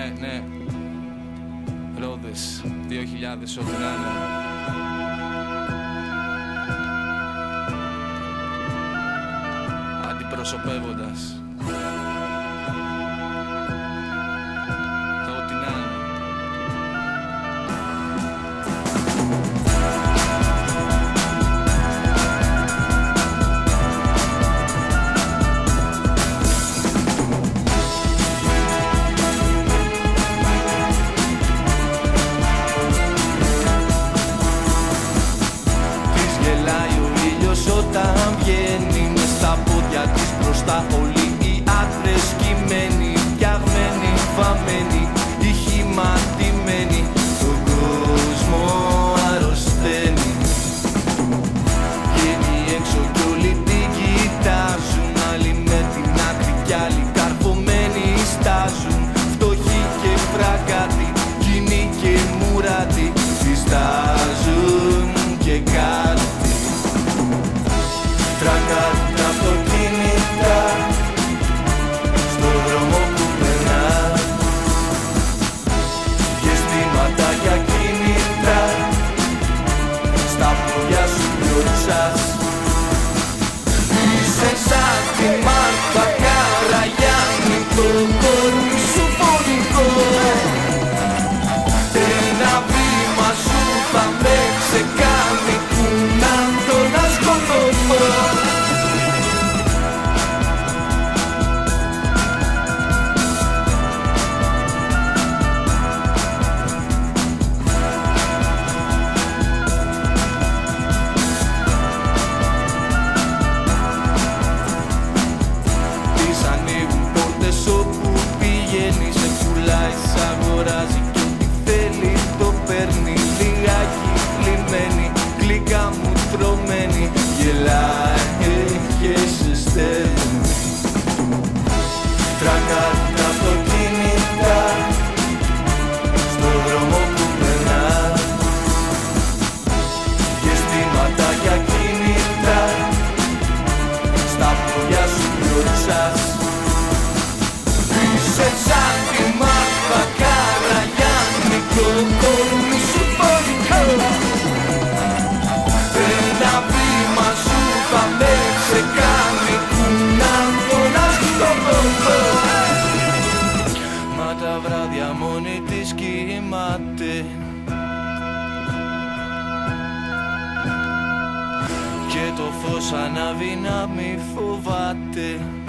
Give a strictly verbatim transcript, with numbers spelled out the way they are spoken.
Ναι, ναι. Ρόδες, δύο χιλιάδες, ό,τι να είναι. Αντιπροσωπεύοντας το ό,τι να είναι. Όταν βγαίνει μες στα πόδια της μπροστά, όλοι οι άντρες κειμένοι, φτιαγμένοι, βαμμένοι, ηχηματημένοι, τον κόσμο αρρωσταίνει. Βγαίνει έξω κι όλοι την κοιτάζουν, άλλοι με την άκρη κι άλλοι καρφωμένοι στάζουν. Φτωχοί και φραγκάτοι, κοινοί και μουράτοι, διστάζουν και κάτι. Τρακάρουν τα αυτοκίνητα στον δρόμο που περνά, διαστήματα για κίνητρα στα πόδια σου κλωτσάς. Είσαι σαν τη Μάρθα Καραγιάννη, το κορμί σου φωνικό. Ένα βήμα σου θα με ξεκάνει, που να το να σκοτωθώ. Τις ανοίγουν πόρτες όπου πηγαίνει, σε πουλάει, σ' αγοράζει κι ό,τι θέλει το παίρνει. Λιγάκι κλειμένη, γλυκά μου τρωμένη, γελάει και σε στέλνει. Τρακάρουν τα αυτοκίνητα στον δρόμο που περνά, διαστήματα για κίνητρα στα πόδια σου κλωτσάς. Είσαι σαν τη Μάρθα Καραγιάννη, το κορμί σου φωνικό. Ένα βήμα σου θα με ξεκάνει, που να το να σκοτωθώ. Μα τα βράδια μόνη της κοιμάται και το φως ανάβει να μη φοβάται.